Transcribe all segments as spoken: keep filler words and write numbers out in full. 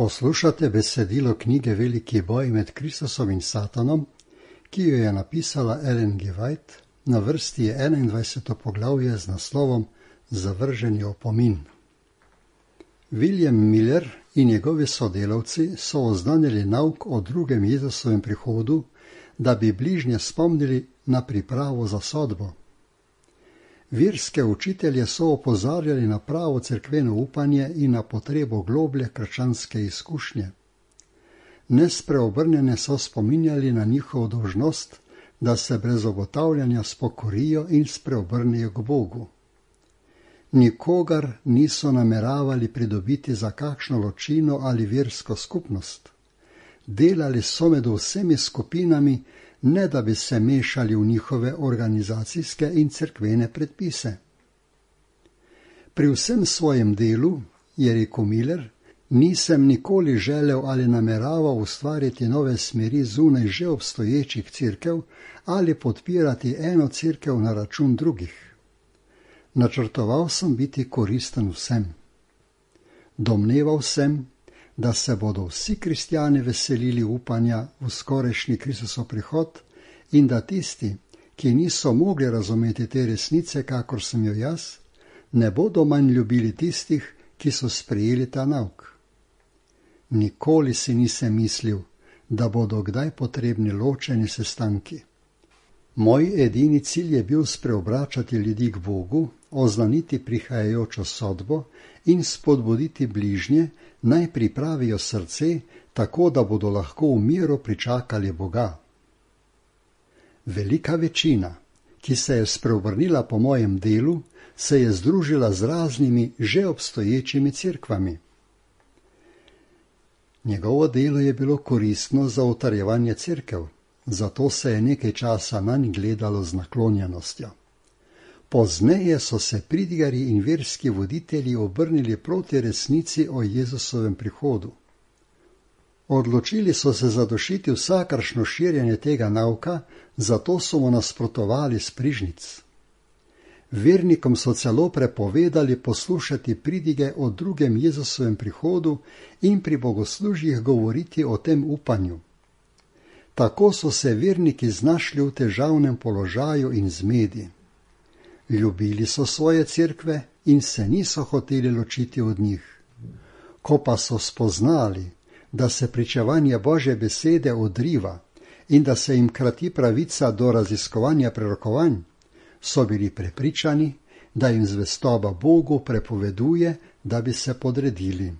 Poslušate besedilo knjige Veliki boj med Kristusom in Satanom, ki jo je napisala Ellen G. White, na vrsti je enaindvajseto poglavje z naslovom Zavrženi opomin. William Miller in njegovi sodelavci so oznanili nauk o drugem Jezusovem prihodu, da bi bližnje spomnili na pripravo za sodbo. Verske učitelje so opozarjali na pravo cerkveno upanje in na potrebo globlje krščanske izkušnje. Nespreobrnjene so spominjali na njihovo dolžnost, da se brez obotavljanja spokorijo in spreobrnejo k Bogu. Nikogar niso nameravali pridobiti za kakšno ločino ali versko skupnost. Delali so med vsemi skupinami, ne da bi se mešali v njihove organizacijske in cerkvene predpise. Pri vsem svojem delu, je rekel Miller, nisem nikoli želel ali nameraval ustvariti nove smeri zunaj že obstoječih cerkev ali podpirati eno cerkev na račun drugih. Načrtoval sem biti koristen vsem. Domneval sem, da se bodo vsi kristjani veselili upanja v skorajšnji Kristusov prihod in da tisti, ki niso mogli razumeti te resnice, kakor sem jo jaz, ne bodo manj ljubili tistih, ki so sprejeli ta nauk. Nikoli si nisem mislil, da bodo kdaj potrebni ločeni sestanki. Moj edini cilj je bil spreobračati ljudi k Bogu, oznaniti prihajajočo sodbo in spodbuditi bližnje, naj pripravijo srce, tako da bodo lahko v miru pričakali Boga. Velika večina, ki se je spreobrnila po mojem delu, se je združila z raznimi že obstoječimi cerkvami. Njegovo delo je bilo koristno za utrjevanje cerkev, zato se je nekaj časa nanj gledalo z naklonjenostjo. Pozneje so se pridigarji in verski voditelji obrnili proti resnici o Jezusovem prihodu. Odločili so se zadušiti vsakršno širjenje tega nauka, zato so mu nasprotovali s prižnic. Vernikom so celo prepovedali poslušati pridige o drugem Jezusovem prihodu in pri bogoslužjih govoriti o tem upanju. Tako so se verniki znašli v težavnem položaju in zmedi. Ljubili so svoje cerkve in se niso hoteli ločiti od njih. Ko pa so spoznali, da se pričevanje Božje besede odriva in da se jim krati pravica do raziskovanja prerokovanj, so bili prepričani, da jim zvestoba Bogu prepoveduje, da bi se podredili.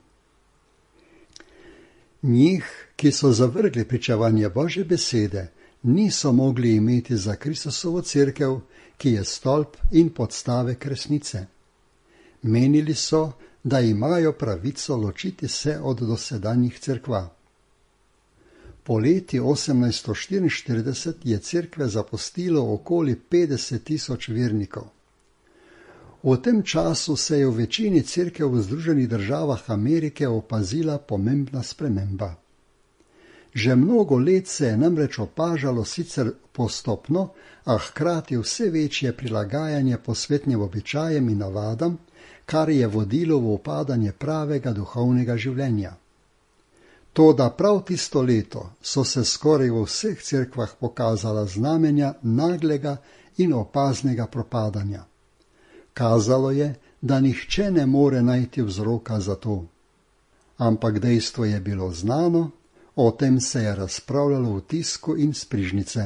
Njih, ki so zavrgli pričevanje Božje besede, niso mogli imeti za Kristusovo cerkev, ki je stolp in podstavek resnice. Menili so, da imajo pravico ločiti se od dosedanjih cerkva. Poleti osemnajststo štiriinštirideset je cerkve zapustilo okoli petdeset tisoč vernikov. V tem času se je v večini cerkev v Združenih državah Amerike opazila pomembna sprememba. Že mnogo let se je namreč opažalo sicer postopno, a hkrati vse večje prilagajanje posvetnim običajem in navadam, kar je vodilo v upadanje pravega duhovnega življenja. Toda prav tisto leto so se skoraj v vseh cerkvah pokazala znamenja naglega in opaznega propadanja. Kazalo je, da nihče ne more najti vzroka za to. Ampak dejstvo je bilo znano, o tem se je razpravljalo v tisku in s prižnice.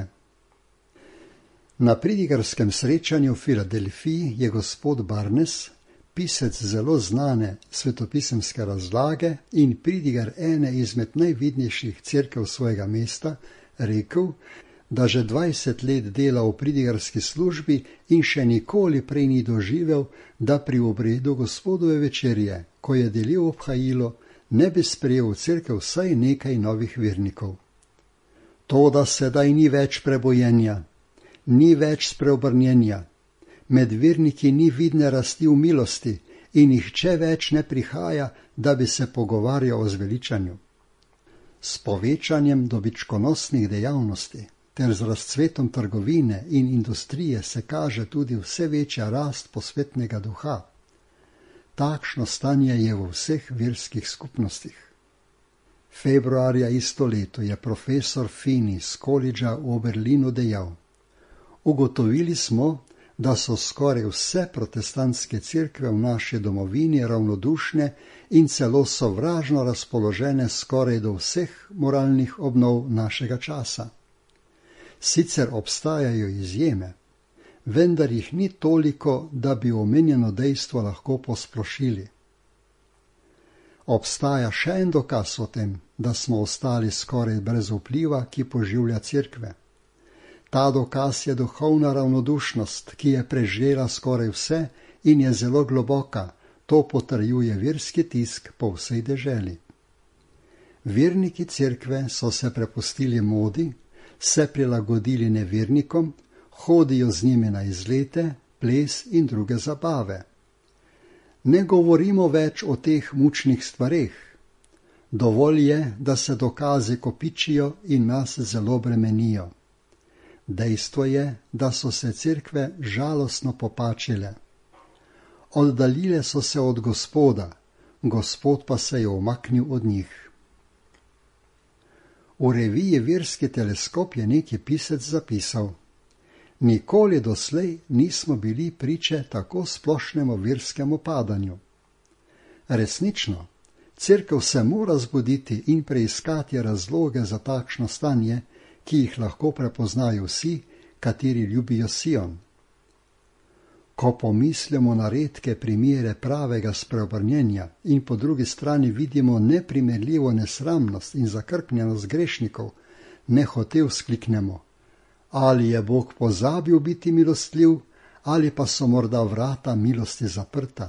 Na pridigarskem srečanju v Filadelfiji je gospod Barnes, pisec zelo znane svetopisemske razlage in pridigar ene izmed najvidnejših cerkev svojega mesta, rekel, da že dvajset let dela v pridigarski službi in še nikoli prej ni doživel, da pri obredu gospodove večerje, ko je delil obhajilo, ne bi sprejel v cerkev vsaj nekaj novih vernikov. Toda sedaj ni več prebojenja, ni več spreobrnjenja, med verniki ni vidne rasti v milosti in nihče več ne prihaja, da bi se pogovarjal o zveličanju. S povečanjem dobičkonosnih dejavnosti ter z razcvetom trgovine in industrije se kaže tudi vse večja rast posvetnega duha. Takšno stanje je v vseh verskih skupnostih. Februarja isto leto je profesor Fini z koledža v Berlinu dejal: Ugotovili smo, da so skoraj vse protestantske cerkve v naši domovini ravnodušne in celo sovražno razpoložene skoraj do vseh moralnih obnov našega časa. Sicer obstajajo izjeme, vendar jih ni toliko, da bi omenjeno dejstvo lahko posplošili. Obstaja še en dokaz o tem, da smo ostali skoraj brez vpliva, ki poživlja cerkve. Ta dokaz je duhovna ravnodušnost, ki je prežela skoraj vse in je zelo globoka, to potrjuje verski tisk po vsej deželi. Verniki cerkve so se prepustili modi, se prilagodili nevernikom, hodijo z njimi na izlete, ples in druge zabave. Ne govorimo več o teh mučnih stvareh. Dovolj je, da se dokazi kopičijo in nas zelo bremenijo. Dejstvo je, da so se cerkve žalostno popačile. Oddaljile so se od Gospoda, Gospod pa se je umaknil od njih. V reviji Verski teleskop je neki pisec zapisal: Nikoli doslej nismo bili priče tako splošnemu verskemu padanju. Resnično, cerkev se mora zbuditi in preiskati razloge za takšno stanje, ki jih lahko prepoznajo vsi, kateri ljubijo Sion. Ko pomislimo na redke primere pravega spreobrnjenja in po drugi strani vidimo neprimerljivo nesramnost in zakrknjenost grešnikov, nehote vzkliknemo: ali je Bog pozabil biti milostljiv, ali pa so morda vrata milosti zaprta.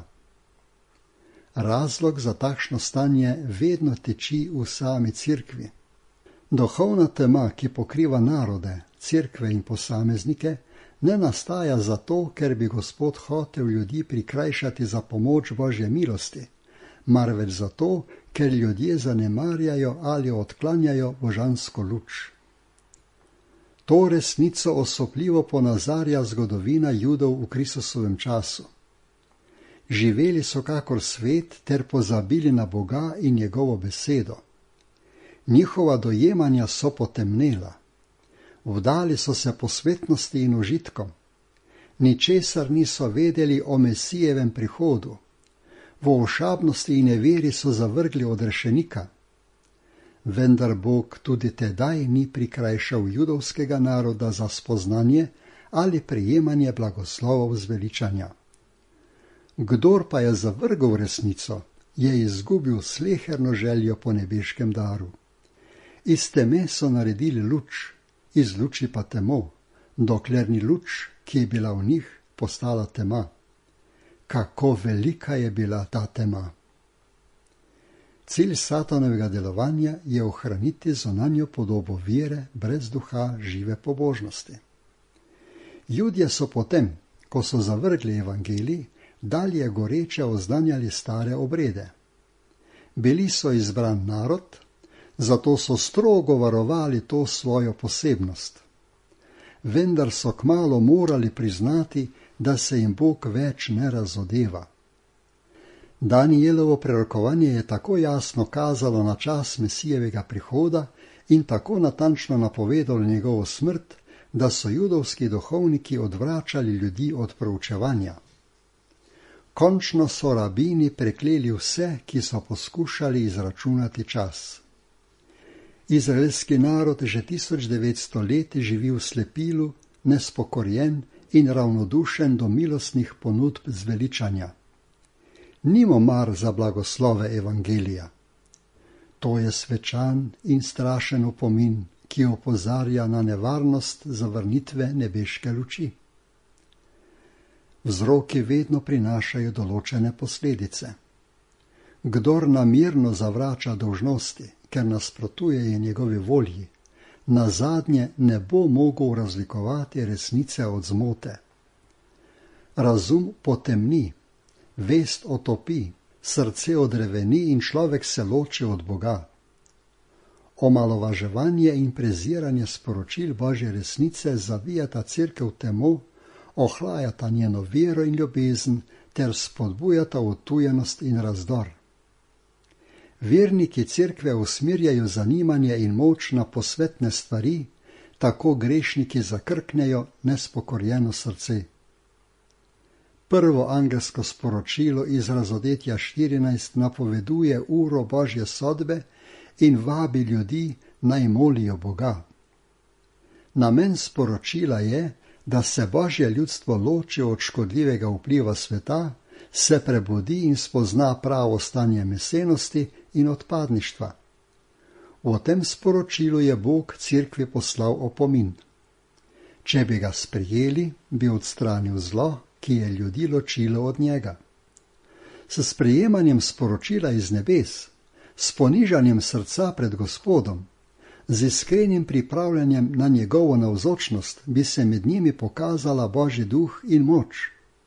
Razlog za takšno stanje vedno tiči v sami cerkvi. Duhovna tema, ki pokriva narode, cerkve in posameznike, ne nastaja zato, ker bi Gospod hotel ljudi prikrajšati za pomoč Božje milosti, marveč zato, ker ljudje zanemarjajo ali odklanjajo božansko luč. To resnico osupljivo ponazarja zgodovina Judov v Kristusovem času. Živeli so kakor svet ter pozabili na Boga in njegovo besedo. Njihova dojemanja so potemnela. Vdali so se posvetnosti in užitkom. Ničesar niso vedeli o Mesijevem prihodu. V ošabnosti in neveri so zavrgli odrešenika. Vendar Bog tudi tedaj ni prikrajšal judovskega naroda za spoznanje ali prejemanje blagoslovov zveličanja. Kdor pa je zavrgel resnico, je izgubil sleherno željo po nebeškem daru. Iz teme so naredili luč, iz luči pa temo, dokler ni luč, ki je bila v njih, postala tema. Kako velika je bila ta tema! Cilj satanovega delovanja je ohraniti zunanjo podobo vere brez duha žive pobožnosti. Judje so potem, ko so zavrgli evangelij, dalje goreče oznanjali stare obrede. Bili so izbran narod, zato so strogo varovali to svojo posebnost. Vendar so kmalu morali priznati, da se jim Bog več ne razodeva. Danijelovo prerokovanje je tako jasno kazalo na čas Mesijevega prihoda in tako natančno napovedalo njegovo smrt, da so judovski duhovniki odvračali ljudi od proučevanja. Končno so rabini prekleli vse, ki so poskušali izračunati čas. Izraelski narod že tisoč devetsto let živi v slepilu, nespokorjen in ravnodušen do milostnih ponudb zveličanja. Nimo mar za blagoslove evangelija. To je svečan in strašen opomin, ki opozarja na nevarnost zavrnitve nebeške luči. Vzroki vedno prinašajo določene posledice. Kdor namerno zavrača dolžnosti, ker nasprotuje njegovi volji, nazadnje ne bo mogel razlikovati resnice od zmote. Razum potemni, vest otopi, srce odreveni in človek se loči od Boga. Omalovaževanje in preziranje sporočil Božje resnice zavijata cerkev temo, ohlajata njeno vero in ljubezen ter spodbujata odtujenost in razdor. Verniki cerkve usmirjajo zanimanje in moč na posvetne stvari, tako grešniki zakrknejo nespokorjeno srce. Prvo angelsko sporočilo iz Razodetja štirinajst napoveduje uro Božje sodbe in vabi ljudi, naj molijo Boga. Namen sporočila je, da se Božje ljudstvo loči od škodljivega vpliva sveta, se prebudi in spozna pravo stanje mesenosti in odpadništva. V tem sporočilu je Bog cerkvi poslal opomin. Če bi ga sprejeli, bi odstranil zlo, ki je ljudi ločilo od njega. S sprejemanjem sporočila iz nebes, s ponižanjem srca pred Gospodom, z iskrenim pripravljanjem na njegovo navzočnost bi se med njimi pokazala Božji duh in moč.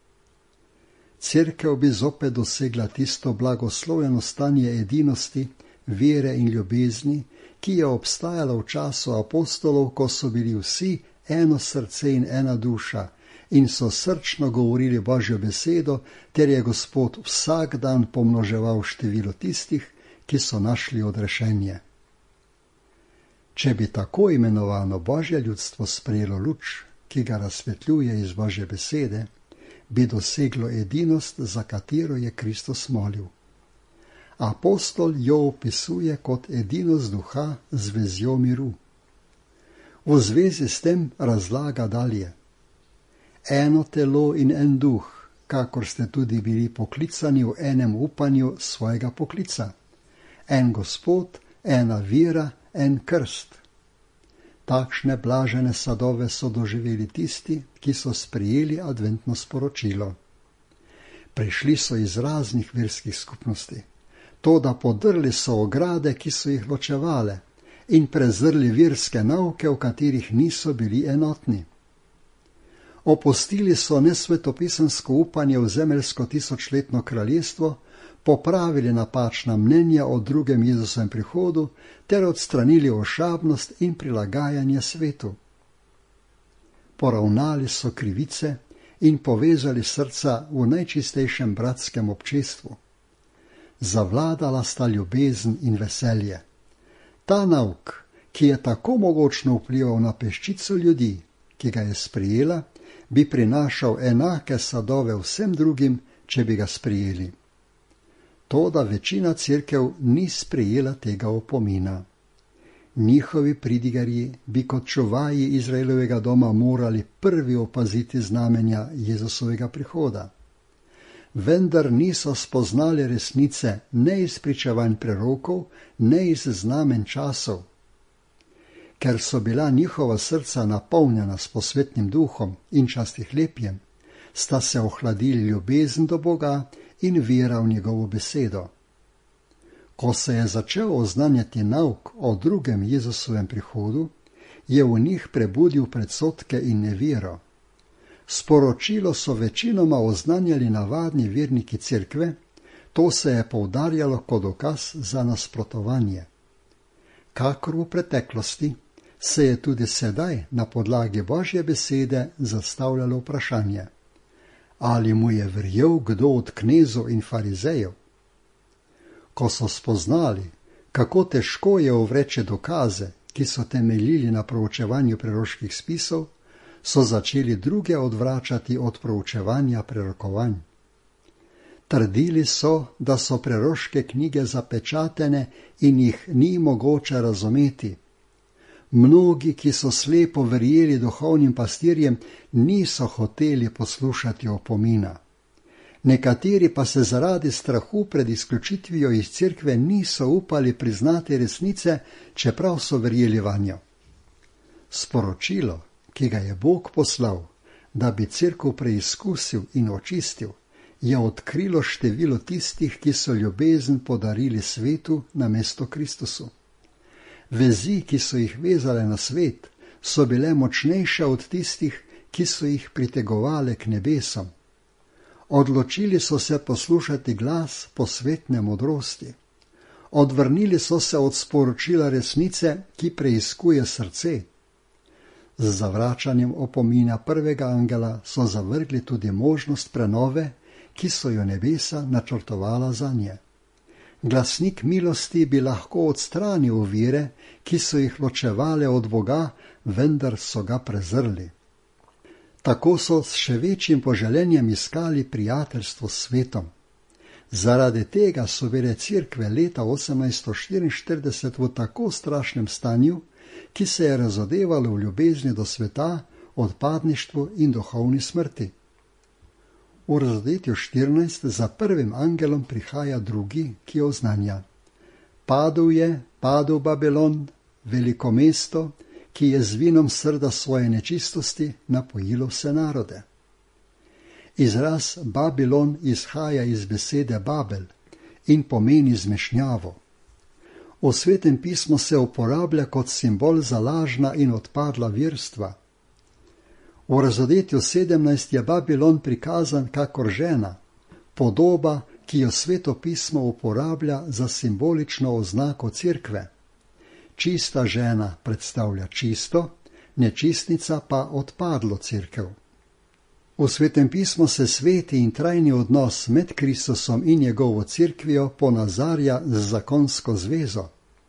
Cerkev bi zopet dosegla tisto blagoslovljeno stanje edinosti, vere in ljubezni, ki je obstajala v času apostolov, ko so bili vsi eno srce in ena duša in so srčno govorili Božjo besedo, ter je Gospod vsak dan pomnoževal število tistih, ki so našli odrešenje. Če bi tako imenovano Božje ljudstvo sprejelo luč, ki ga razsvetljuje iz Božje besede, bi doseglo edinost, za katero je Kristus molil. Apostol jo opisuje kot edinost duha z vezjo miru. V zvezi s tem razlaga dalje. Eno telo in en duh, kakor ste tudi bili poklicani v enem upanju svojega poklica. En Gospod, ena vera, en krst. Takšne blažene sadove so doživeli tisti, ki so sprejeli adventno sporočilo. Prišli so iz raznih verskih skupnosti, toda podrli so ograde, ki so jih ločevale, in prezrli verske nauke, v katerih niso bili enotni. Opustili so nesvetopisemsko upanje v zemeljsko tisočletno kraljestvo, popravili napačna mnenja o drugem Jezusovem prihodu ter odstranili ošabnost in prilagajanje svetu. Poravnali so krivice in povezali srca v najčistejšem bratskem občestvu. Zavladala sta ljubezen in veselje. Ta nauk, ki je tako mogočno vplival na peščico ljudi, ki ga je sprejela, bi prinašal enake sadove vsem drugim, če bi ga sprejeli. Toda večina cerkev ni sprejela tega opomina. Njihovi pridigarji bi kot čuvaji Izraelovega doma morali prvi opaziti znamenja Jezusovega prihoda. Vendar niso spoznali resnice ne iz pričevanj prerokov, ne iz znamen časov. Ker so bila njihova srca napolnjena s posvetnim duhom in častihlepjem, sta se ohladili ljubezen do Boga in vera v njegovo besedo. Ko se je začel oznanjati nauk o drugem Jezusovem prihodu, je v njih prebudil predsodke in nevero. Sporočilo so večinoma oznanjali navadni verniki cerkve, to se je poudarjalo kot dokaz za nasprotovanje. Kakor v preteklosti, se je tudi sedaj na podlagi Božje besede zastavljalo vprašanje. Ali mu je verjel kdo od knezov in farizejev? Ko so spoznali, kako težko je ovreči dokaze, ki so temeljili na proučevanju proroških spisov, so začeli druge odvračati od proučevanja prerokovanj. Trdili so, da so proroške knjige zapečatene in jih ni mogoče razumeti. Mnogi, ki so slepo verjeli duhovnim pastirjem, niso hoteli poslušati opomina. Nekateri pa se zaradi strahu pred izključitvijo iz cerkve niso upali priznati resnice, čeprav so verjeli vanjo. Sporočilo, ki ga je Bog poslal, da bi cerkev preizkusil in očistil, je odkrilo število tistih, ki so ljubezen podarili svetu namesto Kristusu. Vezi, ki so jih vezale na svet, so bile močnejše od tistih, ki so jih pritegovale k nebesom. Odločili so se poslušati glas posvetne modrosti. Odvrnili so se od sporočila resnice, ki preiskuje srce. Z zavračanjem opomina prvega angela so zavrgli tudi možnost prenove, ki so jo nebesa načrtovala zanje. Glasnik milosti bi lahko odstranil ovire, ki so jih ločevale od Boga, vendar so ga prezrli. Tako so s še večjim poželenjem iskali prijateljstvo s svetom. Zaradi tega so bile cerkve leta osemnajststo štiriinštirideset v tako strašnem stanju, ki se je razodevalo v ljubezni do sveta, odpadništvu in duhovni smrti. V razodetju štirinajst za prvim angelom prihaja drugi, ki oznanja: Padel je, padel Babilon, veliko mesto, ki je z vinom srda svoje nečistosti napojilo vse narode. Izraz Babilon izhaja iz besede Babel in pomeni zmešnjavo. V Svetem pismu se uporablja kot simbol za lažna in odpadla verstva. V razodetju sedemnajst je Babilon prikazan kakor žena, podoba, ki jo Sveto pismo uporablja za simbolično oznako cerkve. Čista žena predstavlja čisto, nečistnica pa odpadlo cerkev. V Svetem pismu se sveti in trajni odnos med Kristusom in njegovo cerkvijo ponazarja z zakonsko zvezo.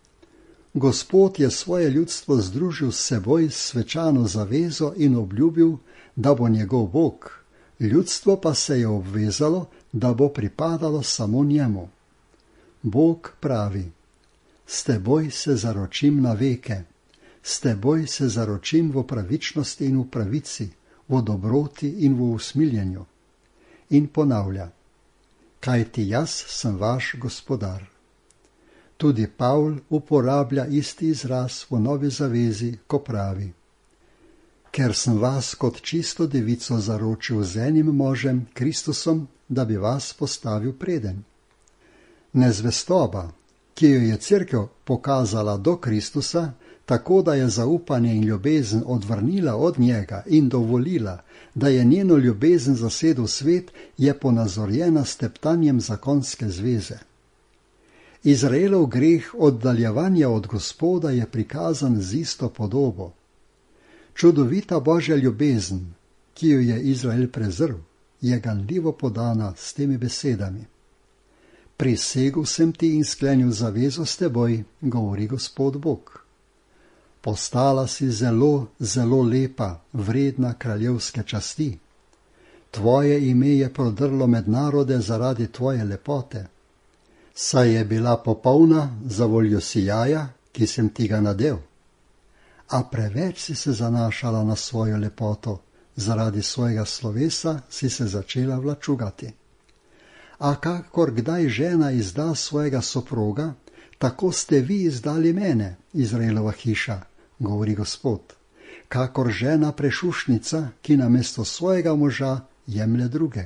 Gospod je svoje ljudstvo združil s seboj s svečano zavezo in obljubil, da bo njegov Bog, ljudstvo pa se je obvezalo, da bo pripadalo samo njemu. Bog pravi: S teboj se zaročim na veke, s teboj se zaročim v pravičnosti in v pravici, v dobroti in v usmiljenju. In ponavlja: Kajti jaz sem vaš gospodar. Tudi Pavl uporablja isti izraz v Novi zavezi, ko pravi: Ker sem vas kot čisto devico zaročil z enim možem, Kristusom, da bi vas postavil preden. Nezvestoba, ki jo je cerkev pokazala do Kristusa, tako da je zaupanje in ljubezen odvrnila od njega in dovolila, da je njeno ljubezen zasedel svet, je ponazorjena s teptanjem zakonske zveze. Izraelov greh oddaljevanja od Gospoda je prikazan z isto podobo. Čudovita Božja ljubezen, ki jo je Izrael prezrl, je ganljivo podana s temi besedami: Prisegel sem ti in sklenil zavezo s teboj, govori Gospod Bog. Postala si zelo, zelo lepa, vredna kraljevske časti. Tvoje ime je prodrlo med narode zaradi tvoje lepote. Saj je bila popolna za voljo sijaja, ki sem ti ga nadel. A preveč si se zanašala na svojo lepoto, zaradi svojega slovesa si se začela vlačugati. A kakor kdaj žena izda svojega soproga, tako ste vi izdali mene, Izraelova hiša, govori Gospod, kakor žena prešušnica, ki namesto svojega moža jemlje druge.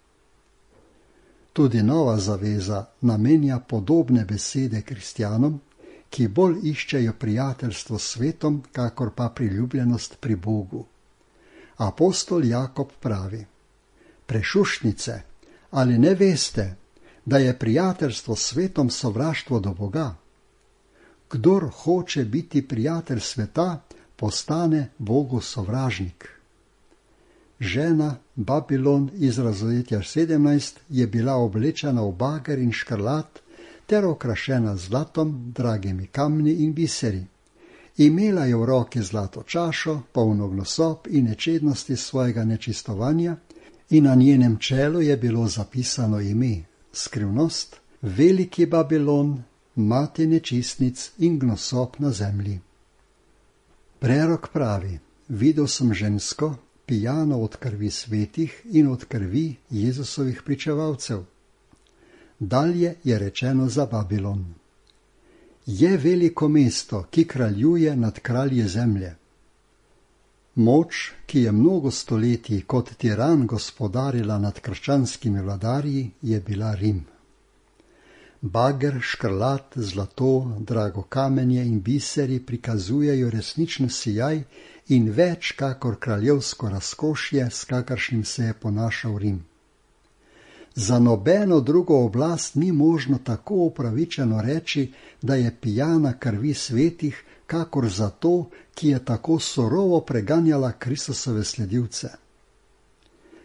Tudi Nova zaveza namenja podobne besede kristjanom, ki bolj iščejo prijateljstvo s svetom, kakor pa priljubljenost pri Bogu. Apostol Jakob pravi: Prešušnice, ali ne veste, da je prijateljstvo s svetom sovraštvo do Boga? Kdor hoče biti prijatelj sveta, postane Bogu sovražnik. Žena Babilon iz razodetja sedemnajst je bila oblečena v bager in škrlat ter okrašena z zlatom, dragimi kamni in biseri. Imela je v roki zlato čašo, polno gnosob in nečednosti svojega nečistovanja, in na njenem čelu je bilo zapisano ime, skrivnost, veliki Babilon, mati nečistnic in gnosob na zemlji. Prerok pravi: Videl sem žensko, pijano od krvi svetih in od krvi Jezusovih pričevalcev. Dalje je rečeno za Babilon: Je veliko mesto, ki kraljuje nad kralje zemlje. Moč, ki je mnogo stoletij kot tiran gospodarila nad krščanskimi vladarji, je bila Rim. Bager, škrlat, zlato, drago kamenje in biseri prikazujejo resničen sijaj in več kakor kraljevsko razkošje, s kakršnim se je ponašal Rim. Za nobeno drugo oblast ni možno tako upravičeno reči, da je pijana krvi svetih, kakor za to, ki je tako surovo preganjala Kristusove sledilce.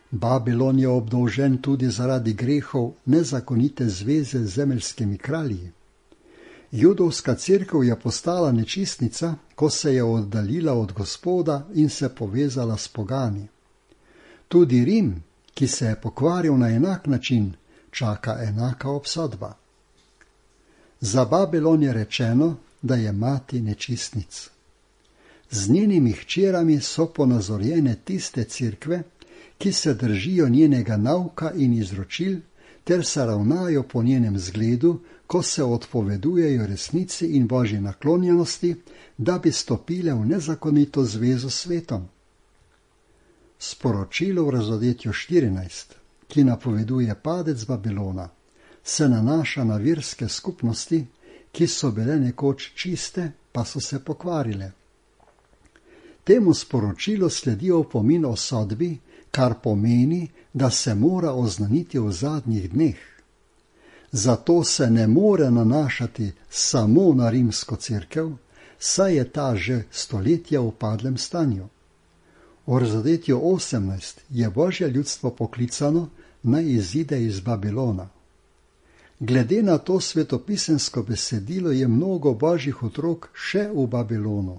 Babilon je obdolžen tudi zaradi grehov nezakonite zveze z zemeljskimi kralji. Judovska cerkev je postala nečistnica, ko se je oddaljila od Gospoda in se povezala s pogani. Tudi Rim, ki se je pokvaril na enak način, čaka enaka obsodba. Za Babilon je rečeno, da je mati nečistnic. Z njenimi hčerami so ponazorjene tiste cerkve, ki se držijo njenega nauka in izročil, ter se ravnajo po njenem zgledu, ko se odpovedujejo resnici in božji naklonjenosti, da bi stopile v nezakonito zvezo s svetom. Sporočilo v Razodetju štirinajst, ki napoveduje padec Babilona, se nanaša na verske skupnosti, ki so bile nekoč čiste, pa so se pokvarile. Temu sporočilu sledi opomin o sodbi, kar pomeni, da se mora oznaniti v zadnjih dneh. Zato se ne more nanašati samo na rimsko cerkev, saj je ta že stoletja v padlem stanju. V Razodetju osemnajst je Božje ljudstvo poklicano, naj izide iz Babilona. Glede na to svetopisemsko besedilo je mnogo božjih otrok še v Babilonu.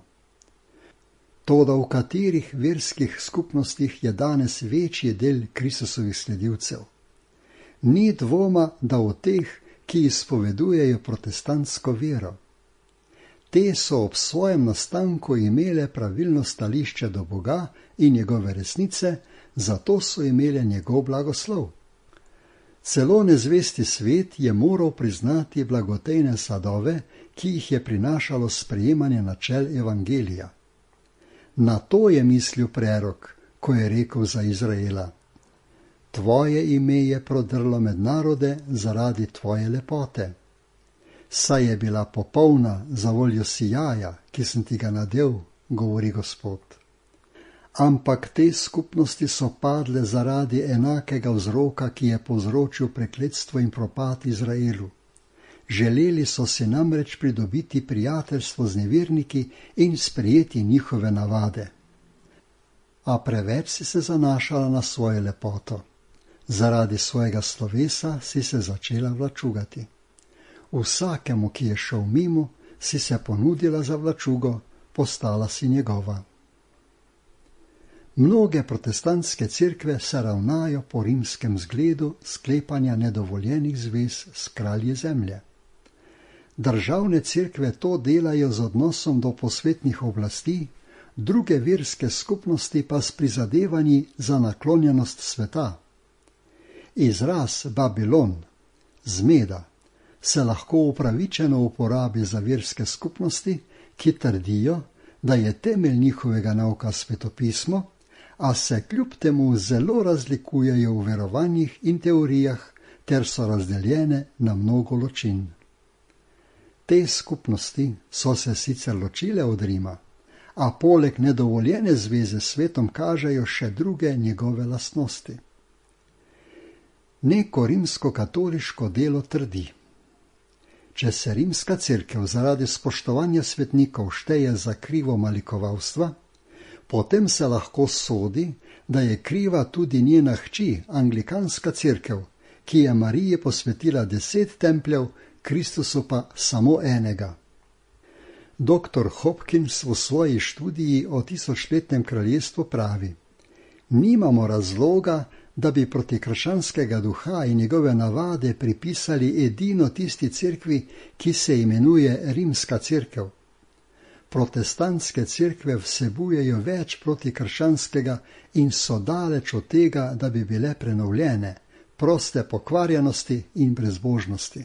Toda v katerih verskih skupnostih je danes večji del Kristusovih sledilcev? Ni dvoma, da v teh, ki izpovedujejo protestantsko vero. Te so ob svojem nastanku imele pravilno stališče do Boga in njegove resnice, zato so imele njegov blagoslov. Celo nezvesti svet je moral priznati blagotejne sadove, ki jih je prinašalo sprejemanje načel evangelija. Na to je mislil prerok, ko je rekel za Izraela: Tvoje ime je prodrlo med narode zaradi tvoje lepote. Saj je bila popolna za voljo sijaja, ki sem ti ga nadel, govori Gospod. Ampak te skupnosti so padle zaradi enakega vzroka, ki je povzročil prekletstvo in propad Izraelu. Želeli so si namreč pridobiti prijateljstvo z neverniki in sprejeti njihove navade. A preveč si se zanašala na svojo lepoto. Zaradi svojega slovesa si se začela vlačugati. Vsakemu, ki je šel mimo, si se ponudila za vlačugo, postala si njegova. Mnoge protestantske cerkve se ravnajo po rimskem zgledu sklepanja nedovoljenih zvez s kralji zemlje. Državne cerkve to delajo z odnosom do posvetnih oblasti, druge verske skupnosti pa s prizadevanji za naklonjenost sveta. Izraz Babilon, zmeda, se lahko upravičeno uporabi za verske skupnosti, ki trdijo, da je temelj njihovega nauka svetopismo, a se kljub temu zelo razlikujejo v verovanjih in teorijah ter so razdeljene na mnogo ločin. Te skupnosti so se sicer ločile od Rima, a poleg nedovoljene zveze s svetom kažejo še druge njegove lastnosti. Neko rimsko-katoliško delo trdi: če se rimska cerkev zaradi spoštovanja svetnikov šteje za krivo malikovalstva, potem se lahko sodi, da je kriva tudi njena hči, anglikanska cerkev, ki je Mariji posvetila deset templjev, Kristusu pa samo enega. Doktor Hopkins v svoji študiji o tisočletnem kraljestvu pravi: nimamo razloga, da bi protikrščanskega duha in njegove navade pripisali edino tisti cerkvi, ki se imenuje rimska cerkev. Protestantske cerkve vsebujejo več protikrščanskega in so daleč od tega, da bi bile prenovljene, proste pokvarjenosti in brezbožnosti.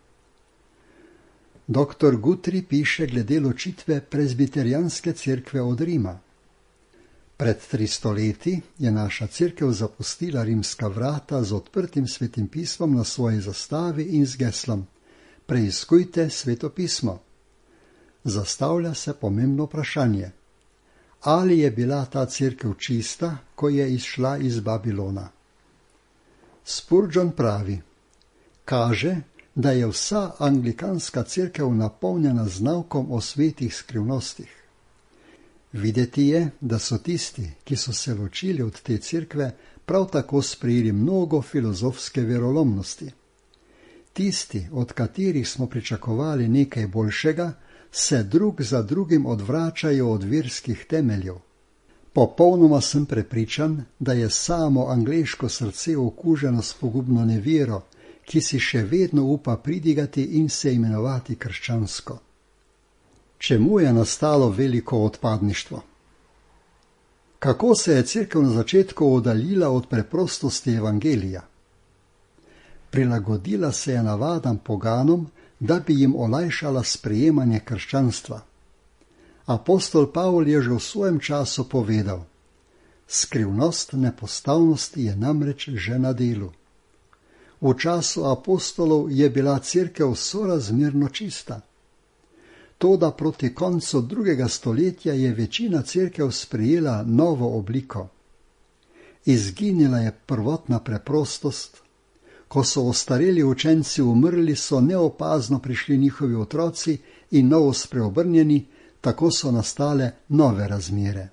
Doktor Guthrie piše glede ločitve prezbiterijanske cerkve od Rima. Pred tristo leti je naša cerkev zapustila rimska vrata z odprtim svetim pismom na svoji zastavi in z geslom: Preiskujte svetopismo. Zastavlja se pomembno vprašanje: ali je bila ta cerkev čista, ko je izšla iz Babilona? Spurgeon pravi: kaže, da je vsa anglikanska cerkev napolnjena z naukom o svetih skrivnostih. Videti je, da so tisti, ki so se ločili od te cerkve, prav tako sprejeli mnogo filozofske verolomnosti. Tisti, od katerih smo pričakovali nekaj boljšega, se drug za drugim odvračajo od verskih temeljev. Popolnoma sem prepričan, da je samo angleško srce okuženo s pogubno nevero, ki si še vedno upa pridigati in se imenovati krščansko. Čemu je nastalo veliko odpadništvo? Kako se je cerkev na začetku oddaljila od preprostosti evangelija? Prilagodila se je navadam poganom, da bi jim olajšala sprejemanje krščanstva. Apostol Pavol je že v svojem času povedal: skrivnost nepostavnosti je namreč že na delu. V času apostolov je bila cerkev sorazmerno čista. Toda proti koncu drugega stoletja je večina cerkev sprejela novo obliko. Izginila je prvotna preprostost. Ko so ostareli učenci umrli, so neopazno prišli njihovi otroci in novo spreobrnjeni, tako so nastale nove razmere.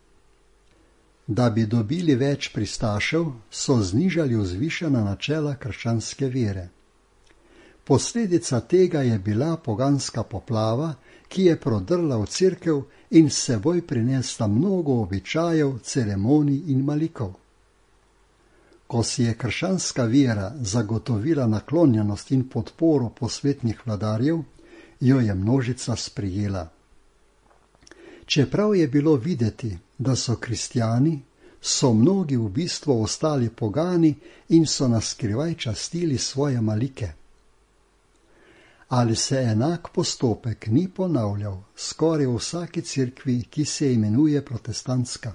Da bi dobili več pristašev, so znižali vzvišena načela krščanske vere. Posledica tega je bila poganska poplava, ki je prodrla v cerkev in s seboj prinesla mnogo običajev, ceremonij in malikov. Ko si je krščanska vera zagotovila naklonjenost in podporo posvetnih vladarjev, jo je množica sprijela. Čeprav je bilo videti, da so kristjani, so mnogi v bistvu ostali pogani in so naskrivaj častili svoje malike. Ali se enak postopek ni ponavljal skoraj v vsaki cerkvi, ki se imenuje protestantska?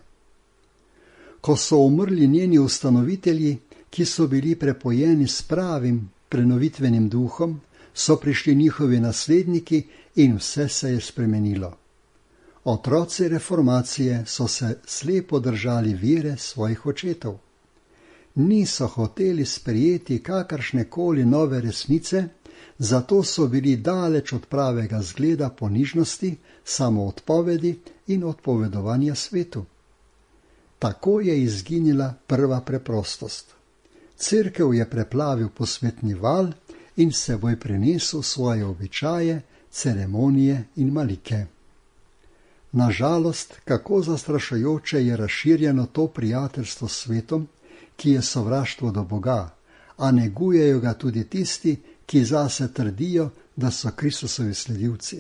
Ko so umrli njeni ustanovitelji, ki so bili prepojeni s pravim prenovitvenim duhom, so prišli njihovi nasledniki in vse se je spremenilo. Otroci reformacije so se slepo držali vere svojih očetov. Niso hoteli sprejeti kakršnekoli nove resnice, zato so bili daleč od pravega zgleda ponižnosti, samoodpovedi in odpovedovanja svetu. Tako je izginila prva preprostost. Cerkev je preplavil posvetni val in s seboj prinesel svoje običaje, ceremonije in malike. Nažalost, kako zastrašujoče je razširjeno to prijateljstvo s svetom, ki je sovraštvo do Boga, a negujejo ga tudi tisti, ki zase trdijo, da so Kristusovi sledilci.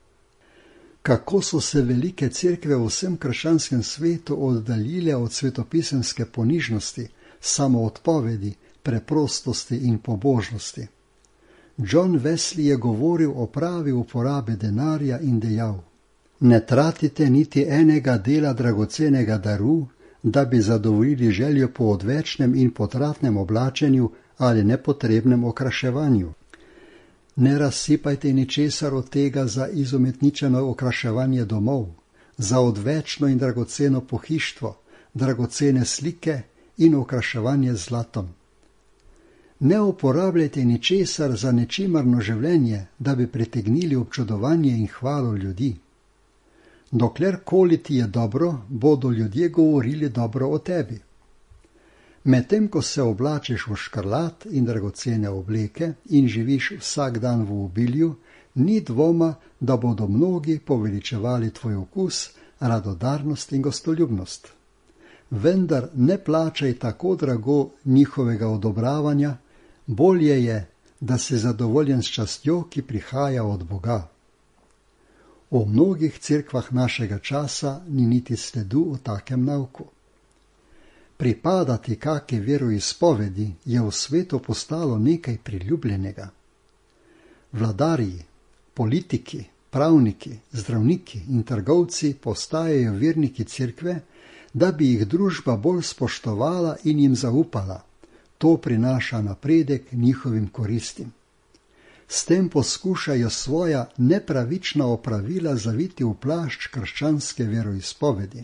Kako so se velike cerkve v vsem krščanskem svetu oddaljile od svetopisemske ponižnosti, samoodpovedi, preprostosti in pobožnosti. John Wesley je govoril o pravi uporabi denarja in dejal: ne tratite niti enega dela dragocenega daru, da bi zadovoljili željo po odvečnem in potratnem oblačenju ali nepotrebnem okraševanju. Ne razsipajte ničesar od tega za izumetničeno okraševanje domov, za odvečno in dragoceno pohištvo, dragocene slike in okraševanje z zlatom. Ne uporabljajte ničesar za nečimarno življenje, da bi pritegnili občudovanje in hvalo ljudi. Dokler koli ti je dobro, bodo ljudje govorili dobro o tebi. Medtem ko se oblačiš v škrlat in dragocene obleke in živiš vsak dan v obilju, ni dvoma, da bodo mnogi poveličevali tvoj okus, radodarnost in gostoljubnost. Vendar ne plačaj tako drago njihovega odobravanja, bolje je, da si zadovoljen s častjo, ki prihaja od Boga. V mnogih cerkvah našega časa ni niti sledu o takem nauku. Pripadati kaki veroizpovedi je v svetu postalo nekaj priljubljenega. Vladarji, politiki, pravniki, zdravniki in trgovci postajajo verniki cerkve, da bi jih družba bolj spoštovala in jim zaupala. To prinaša napredek njihovim koristim. S tem poskušajo svoja nepravična opravila zaviti v plašč krščanske veroizpovedi.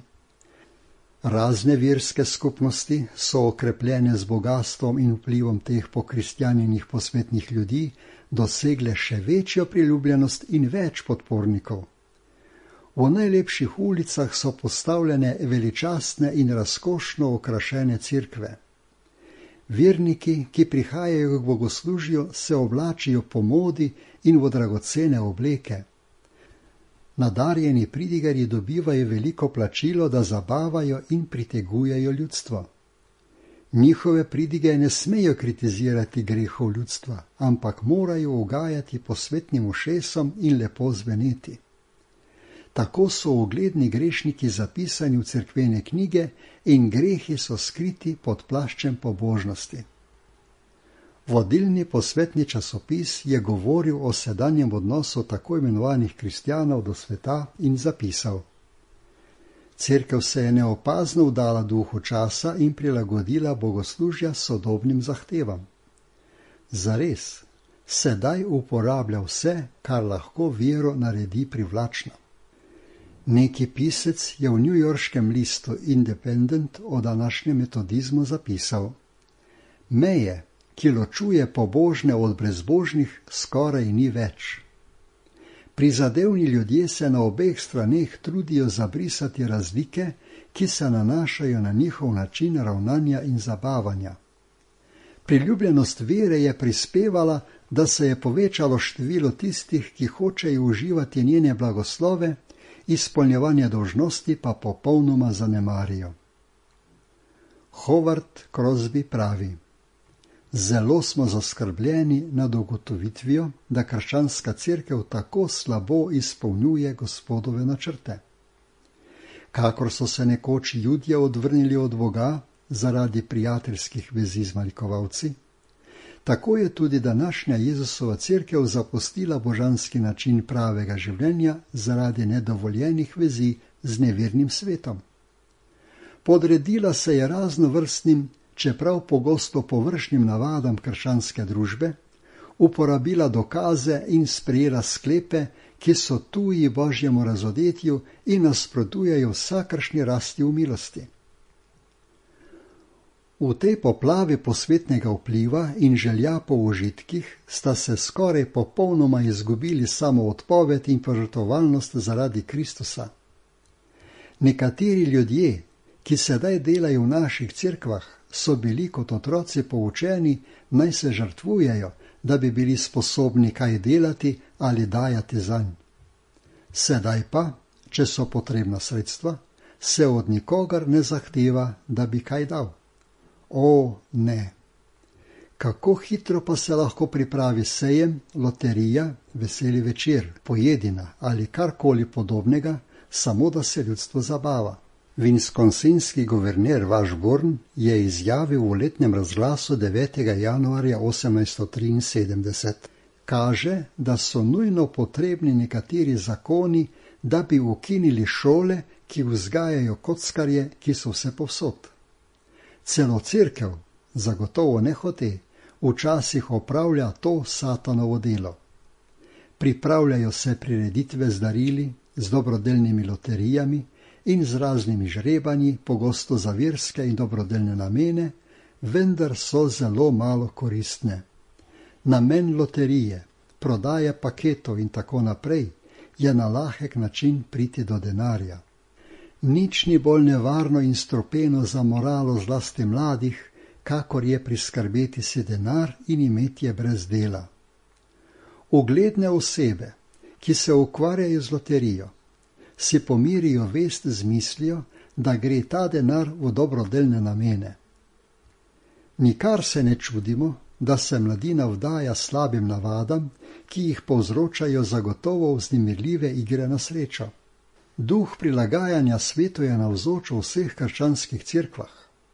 Razne verske skupnosti so okrepljene z bogatstvom in vplivom teh pokristjanjenih posvetnih ljudi dosegle še večjo priljubljenost in več podpornikov. V najlepših ulicah so postavljene veličastne in razkošno okrašene cerkve. Verniki, ki prihajajo k bogoslužju, se oblačijo po modi in v dragocene obleke. Nadarjeni pridigarji dobivajo veliko plačilo, da zabavajo in pritegujejo ljudstvo. Njihove pridige ne smejo kritizirati grehov ljudstva, ampak morajo ugajati posvetnim ušesom in lepo zveneti. Tako so ugledni grešniki zapisani v cerkvene knjige in grehi so skriti pod plaščem pobožnosti. Vodilni posvetni časopis je govoril o sedanjem odnosu tako imenovanih kristjanov do sveta in zapisal: Cerkev se je neopazno vdala duhu časa in prilagodila bogoslužja sodobnim zahtevam. Zares, sedaj uporablja vse, kar lahko vero naredi privlačno. Neki pisec je v newyorškem listu Independent o današnjem metodizmu zapisal: Meje, ki ločuje pobožne od brezbožnih, skoraj ni več. Prizadevni ljudje se na obeh straneh trudijo zabrisati razlike, ki se nanašajo na njihov način ravnanja in zabavanja. Priljubljenost vere je prispevala, da se je povečalo število tistih, ki hočejo uživati njene blagoslove, izpolnjevanje dolžnosti pa popolnoma zanemarijo. Howard Crosby pravi: Zelo smo zaskrbljeni nad ugotovitvijo, da krščanska cerkev tako slabo izpolnjuje Gospodove načrte. Kakor so se nekoč Judje odvrnili od Boga zaradi prijateljskih vezi z malikovalci, tako je tudi današnja Jezusova cerkev zapustila božanski način pravega življenja zaradi nedovoljenih vezi z nevernim svetom. Podredila se je raznovrstnim, čeprav pogosto površnim navadam krščanske družbe, uporabila dokaze in sprejela sklepe, ki so tuji božjemu razodetju in nasprotujejo vsakršni rasti v milosti. V tej poplavi posvetnega vpliva in želja po užitkih sta se skoraj popolnoma izgubili samoodpoved in požrtvovalnost zaradi Kristusa. Nekateri ljudje, ki sedaj delajo v naših cerkvah, so bili kot otroci poučeni, naj se žrtvujejo, da bi bili sposobni kaj delati ali dajati zanj. Sedaj pa, če so potrebna sredstva, se od nikogar ne zahteva, da bi kaj dal. O, ne! Kako hitro pa se lahko pripravi sejem, loterija, veseli večer, pojedina ali karkoli podobnega, samo da se ljudstvo zabava. Wisconsinski guverner Washburn je izjavil v letnem razglasu devetega januarja osemnajststo triinsedemdeset. Kaže, da so nujno potrebni nekateri zakoni, da bi ukinili šole, ki vzgajajo kockarje, ki so vse povsod. Celo cerkev, zagotovo nehote, včasih opravlja to satanovo delo. Pripravljajo se prireditve z darili, z dobrodelnimi loterijami in z raznimi žrebanji, pogosto za verske in dobrodelne namene, vendar so zelo malo koristne. Namen loterije, prodaje paketov in tako naprej je na lahek način priti do denarja. Nič ni bolj nevarno in stropeno za moralo zlasti mladih, kakor je priskrbeti si denar in imeti je brez dela. Ugledne osebe, ki se ukvarjajo z loterijo, si pomirijo vest z mislijo, da gre ta denar v dobrodelne namene. Nikar se ne čudimo, da se mladina vdaja slabim navadam, ki jih povzročajo zagotovo vznemirljive igre na srečo. Duh prilagajanja svetu je navzoč v vseh krščanskih cerkvah.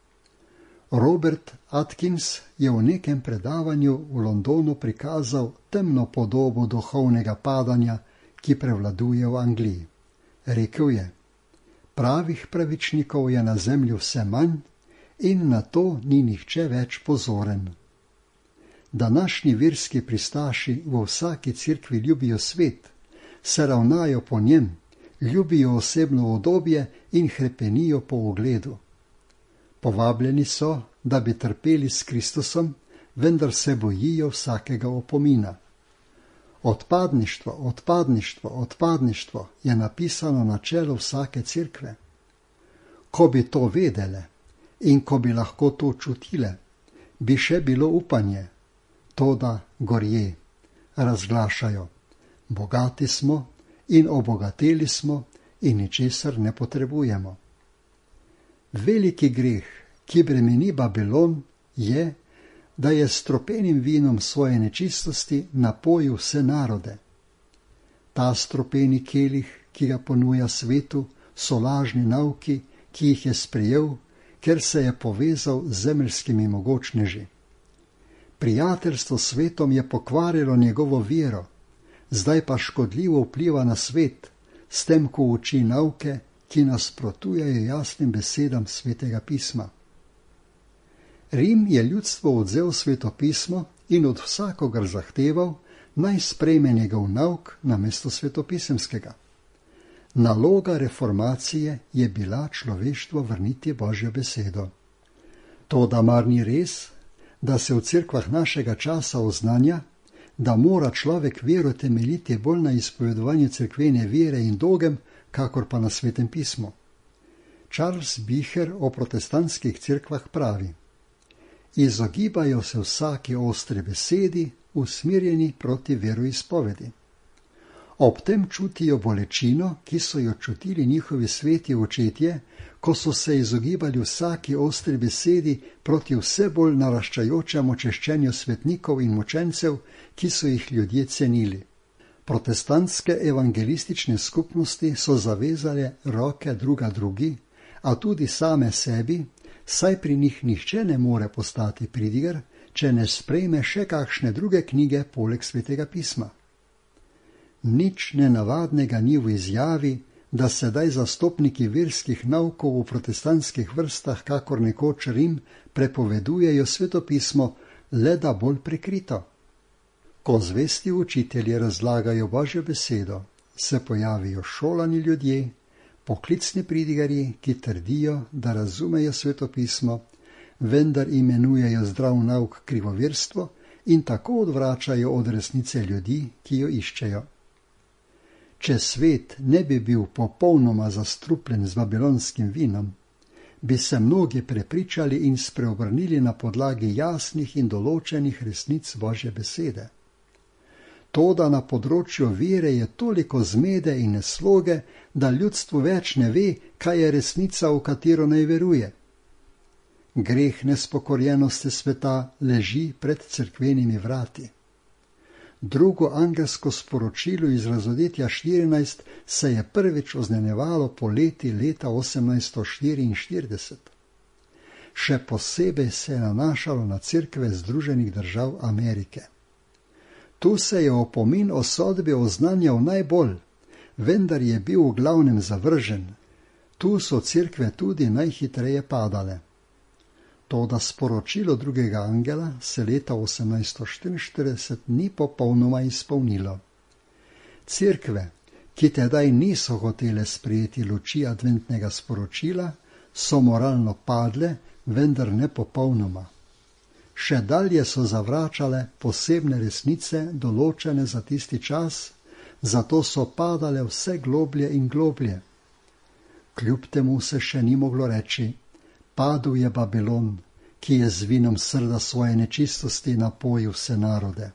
Robert Atkins je v nekem predavanju v Londonu prikazal temno podobo duhovnega padanja, ki prevladuje v Angliji. Rekel je: pravih pravičnikov je na zemlji vse manj in na to ni nihče več pozoren. Današnji verski pristaši v vsaki cerkvi ljubijo svet, se ravnajo po njem, ljubijo osebno udobje in hrepenijo po ugledu. Povabljeni so, da bi trpeli s Kristusom, vendar se bojijo vsakega opomina. Odpadništvo, odpadništvo, odpadništvo je napisano na čelu vsake cerkve. Ko bi to vedele in ko bi lahko to čutile, bi še bilo upanje, toda gorje, razglašajo. Bogati smo in obogateli smo in ničesar ne potrebujemo. Veliki greh, ki bremeni Babilon, je, da je s stropenim vinom svoje nečistosti napojil vse narode. Ta stropeni kelih, ki ga ponuja svetu, so lažni nauki, ki jih je sprejel, ker se je povezal z zemeljskimi mogočneži. Prijateljstvo s svetom je pokvarilo njegovo vero, zdaj pa škodljivo vpliva na svet, s tem, ko uči nauke, ki nasprotujejo jasnim besedam svetega pisma. Rim je ljudstvo odzel svetopismo in od vsakogar zahteval, naj sprejme njegov nauk namesto svetopisemskega. Naloga reformacije je bila človeštvo vrniti Božjo besedo. Toda mar ni res, da se v cerkvah našega časa oznanja, da mora človek vero temeljiti bolj na izpovedovanju cerkvene vere in dogem, kakor pa na svetem pismu. Charles Bicher o protestantskih cerkvah pravi: izogibajo se vsaki ostri besedi, usmerjeni proti veroizpovedi. Ob tem čutijo bolečino, ki so jo čutili njihovi sveti očetje, ko so se izogibali vsaki ostri besedi proti vse bolj naraščajočemu češčenju svetnikov in mučencev, ki so jih ljudje cenili. Protestantske evangelistične skupnosti so zavezale roke druga drugi, a tudi same sebi, saj pri njih nihče ne more postati pridigar, če ne sprejme še kakšne druge knjige poleg svetega pisma. Nič nenavadnega ni v izjavi, da sedaj zastopniki verskih naukov v protestantskih vrstah, kakor nekoč Rim, prepovedujejo svetopismo, le da bolj prikrito. Ko zvesti učitelji razlagajo Božjo besedo, se pojavijo šolani ljudje, poklicni pridigarji, ki trdijo, da razumejo svetopismo, vendar imenujejo zdrav nauk krivoverstvo in tako odvračajo od resnice ljudi, ki jo iščejo. Če svet ne bi bil popolnoma zastrupljen z babilonskim vinom, bi se mnogi prepričali in spreobrnili na podlagi jasnih in določenih resnic Božje besede. Toda na področju vere je toliko zmede in nesloge, da ljudstvo več ne ve, kaj je resnica, v katero naj veruje. Greh nespokorjenosti sveta leži pred cerkvenimi vrati. Drugo angelsko sporočilo iz Razodetja štirinajst se je prvič oznanjevalo poleti leta osemnajststo štiriinštirideset. Še posebej se je nanašalo na cerkve Združenih držav Amerike. Tu se je opomin o sodbi oznanjal najbolj, vendar je bil v glavnem zavržen. Tu so cerkve tudi najhitreje padale. Toda sporočilo drugega angela se leta osemnajststo štiriinštirideset ni popolnoma izpolnilo. Cerkve, ki tedaj niso hotele sprejeti luči adventnega sporočila, so moralno padle, vendar ne popolnoma. Še dalje so zavračale posebne resnice, določene za tisti čas, zato so padale vse globlje in globlje. Kljub temu se še ni moglo reči: padel je Babilon, ki je z vinom srda svoje nečistosti napojil vse narode.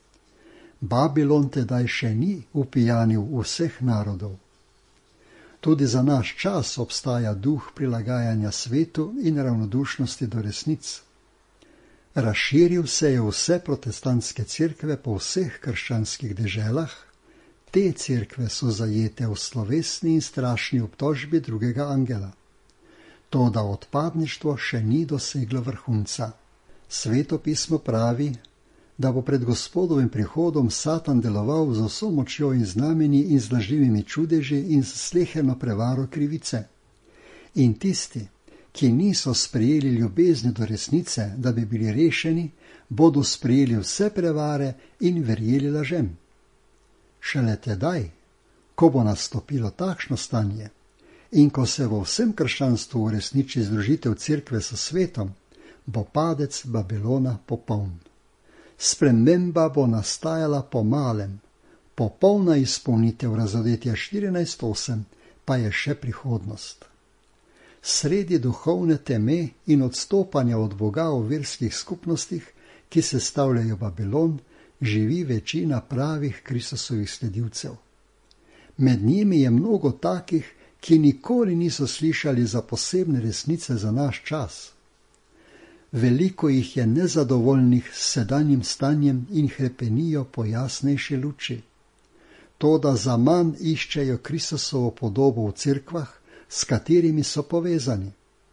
Babilon tedaj še ni upijanil vseh narodov. Tudi za naš čas obstaja duh prilagajanja svetu in ravnodušnosti do resnic. Razširil se je vse protestantske cerkve po vseh krščanskih deželah, te cerkve so zajete v slovesni in strašni obtožbi drugega angela. Toda odpadništvo še ni doseglo vrhunca. Sveto pismo pravi, da bo pred Gospodovim prihodom Satan deloval z vso močjo in znamenji in z lažnivimi čudeži in s sleherno prevaro krivice. In tisti, ki niso sprejeli ljubezni do resnice, da bi bili rešeni, bodo sprejeli vse prevare in verjeli lažem. Šele tedaj, ko bo nastopilo takšno stanje in ko se v vsem krščanstvu uresniči združitev cerkve s svetom, bo padec Babilona popoln. Sprememba bo nastajala po malem, Popolna izpolnitev Razodetja štirinajst osem pa je še prihodnost. Sredi duhovne teme in odstopanja od Boga v verskih skupnostih, ki sestavljajo Babilon, živi večina pravih Kristusovih sledilcev. Med njimi je mnogo takih, ki nikoli niso slišali za posebne resnice za naš čas. Veliko jih je nezadovoljnih s sedanjim stanjem in hrepenijo po jasnejši luči. Toda zaman iščejo Kristusovo podobo v cerkvah, s katerimi so povezani.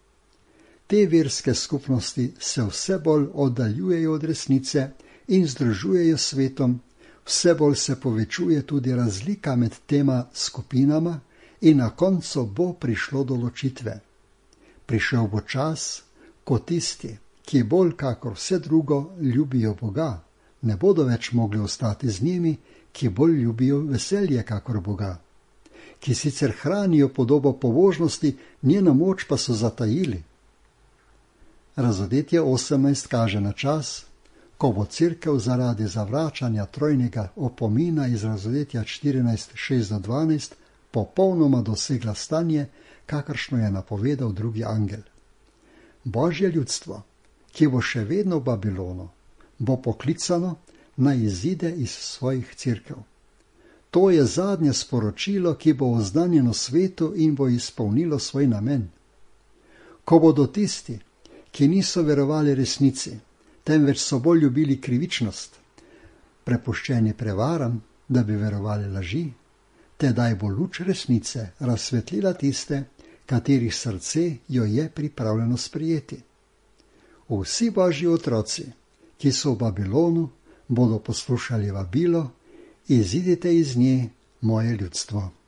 Te verske skupnosti se vse bolj oddaljujejo od resnice in združujejo s svetom, vse bolj se povečuje tudi razlika med tema skupinama in na koncu bo prišlo do ločitve. Prišel bo čas, ko tisti, ki bolj kakor vse drugo ljubijo Boga, ne bodo več mogli ostati z njimi, ki bolj ljubijo veselje kakor Boga, ki sicer hranijo podobo pobožnosti, njeno moč pa so zatajili. Razodetje osemnajst kaže na čas, ko bo cerkev zaradi zavračanja trojnega opomina iz Razodetja štirinajst šest do dvanajst popolnoma dosegla stanje, kakršno je napovedal drugi angel. Božje ljudstvo, ki bo še vedno v Babilonu, bo poklicano naj izide iz svojih cerkev. To je zadnje sporočilo, ki bo oznanjeno svetu in bo izpolnilo svoj namen. Ko bodo tisti, ki niso verovali resnici, temveč so bolj ljubili krivičnost, prepuščeni prevaram, da bi verovali laži, tedaj bo luč resnice razsvetlila tiste, katerih srce jo je pripravljeno sprijeti. Vsi Božji otroci, ki so v Babilonu, bodo poslušali vabilo: izidite iz nje, moje ljudstvo.